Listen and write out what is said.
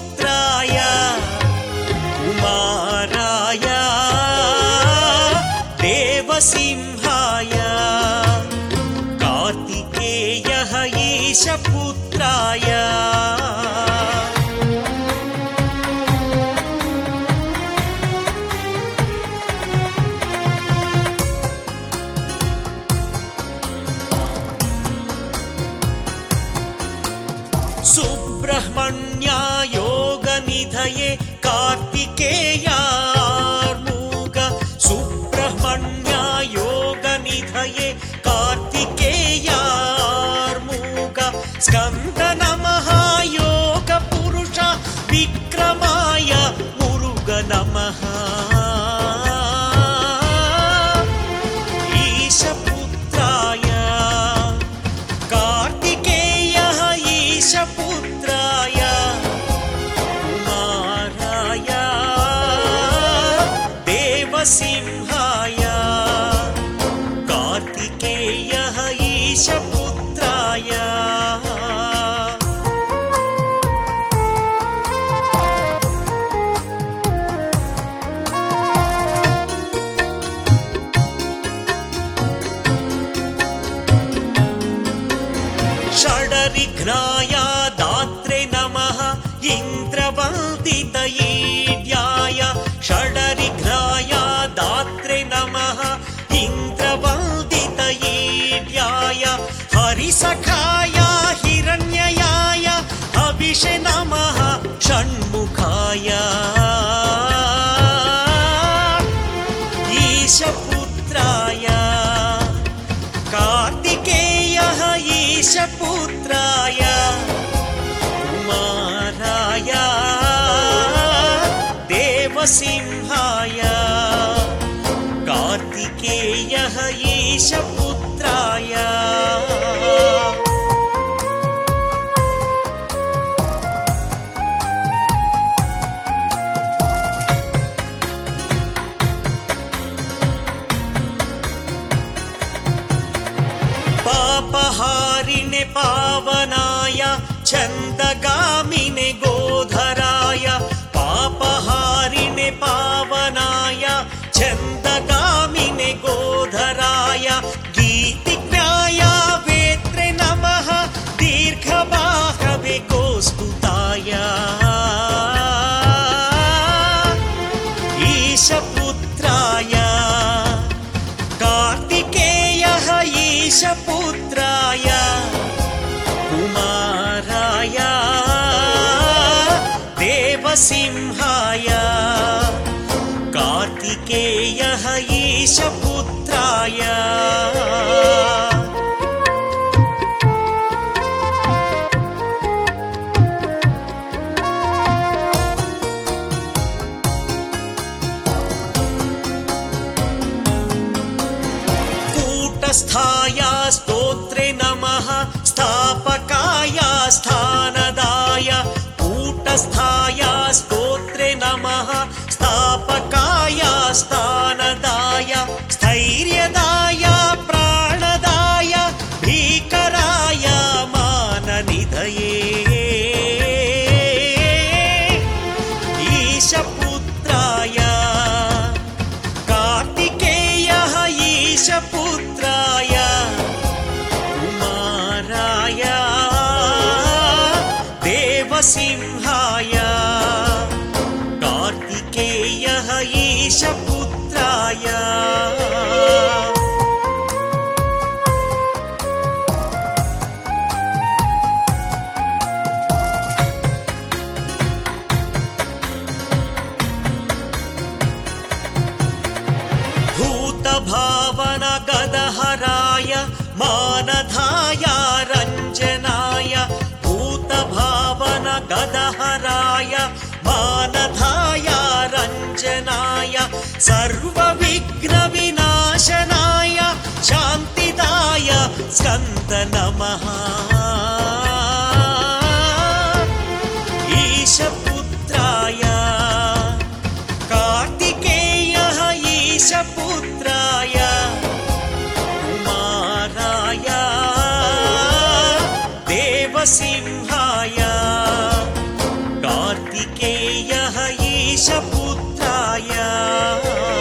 ईशपुत्राय कुमाराय देवसिंहाय कार्तिकेयः ईशपुत्राय सुब्रह्मण्याय योगनिधये कार्तिकेयार्मुग सुब्रह्मण्याय योगनिधये कार्तिकेयार्मुग स्कंद नमः योगपुरुष विक्रमाय मुरुग नमः ईशपुत्राय कार्तिकेयः ईशपुत्राय कुमाराय देवसिंहाय कार्तिकेयः ईशपुत्राय षडरिघ्नाय दात्रे नमः इन्द्रवन्दितयेड्याय षडरिघ्नाय दात्रे नमः इन्द्रवन्दितयेड्याय हरिसखाय हिरण्ययाय हविषे नमः षण्मुखाय ईशपुत्राय कार्तिकेयः ईशपुत्राय कुमाराय देवसिंहाय कार्तिकेयः ईशपुत्राय पापहारिणे पावनाय छन्दगामिने गोधराय पापहारिणे पावनाय छन्दगामिने गोधराय गीतिज्ञाय वेत्रे नमः दीर्घबाहवे कौस्तुताय ईशपुत्राय कार्तिकेयः ईशपुत्राय कुमाराय देवसिंहाय कार्तिकेयः ईशपुत्राय कूटस्थाय स्तोत्रे नमः स्थापकाय स्थानदाय कूटस्थाय स्तोत्रे नमः स्थापकाय स्थानदाय स्थैर्यदाय प्राणदाय भीकराय माननिधये ईशपुत्राय कार्तिकेयः ईशपुत्राय कुमाराय देवसिंहाय कार्तिकेयः ईशपुत्राय भूतभावन गदहराय मानधाय रञ्जनाय भूतभावन गदहराय मानधाय रञ्जनाय सर्वविघ्नविनाशनाय शान्तिदाय स्कन्द नमः ईशपुत्राय कार्तिकेयः ईशपुत्राय कुमाराय देवसिंहाय कार्तिकेयः ईशपुत्राय